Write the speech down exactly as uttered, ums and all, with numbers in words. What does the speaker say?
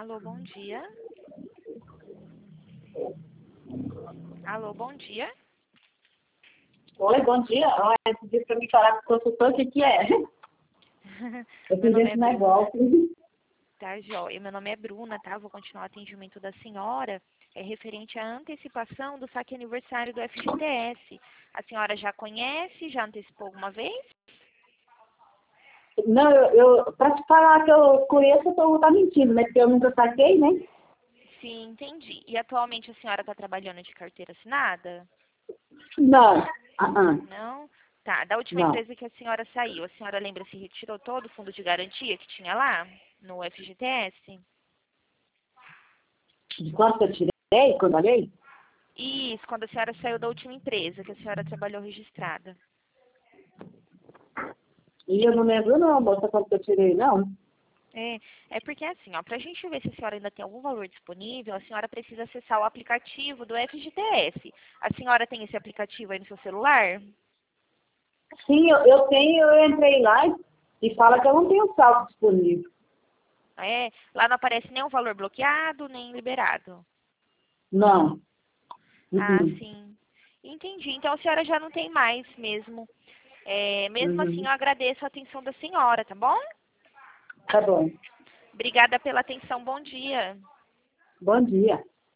Alô, bom dia. Alô, bom dia. Oi, bom dia. Olha, você disse para me falar com o consultor, o que que é? Eu Meu fiz nome esse é Bruna. negócio. Tá, joia. Meu nome é Bruna, tá? Vou continuar o atendimento da senhora. É referente à antecipação do saque aniversário do F G T S. A senhora já conhece? Já antecipou alguma vez? Não, eu, eu para te falar que eu conheço, eu tô tá mentindo, né? Porque eu nunca saquei, né? Sim, entendi. E atualmente a senhora está trabalhando de carteira assinada? Não. Ah, ah, Não? Tá. Da última não. empresa que a senhora saiu, a senhora lembra se retirou todo o fundo de garantia que tinha lá no F G T S? De quanto que eu tirei, quando eu olhei? Isso, quando a senhora saiu da última empresa que a senhora trabalhou registrada. E eu não lembro não, moça, quanto que eu tirei, não. É, é porque assim, ó, pra gente ver se a senhora ainda tem algum valor disponível, a senhora precisa acessar o aplicativo do F G T S. A senhora tem esse aplicativo aí no seu celular? Sim, eu, eu tenho, eu entrei lá e fala que eu não tenho saldo disponível. É, lá não aparece nem o valor bloqueado, nem liberado. Não. Ah, Uhum. sim. Entendi. Então a senhora já não tem mais mesmo. É, mesmo assim, Uhum. eu agradeço a atenção da senhora, tá bom? Tá bom. Obrigada pela atenção. Bom dia. Bom dia.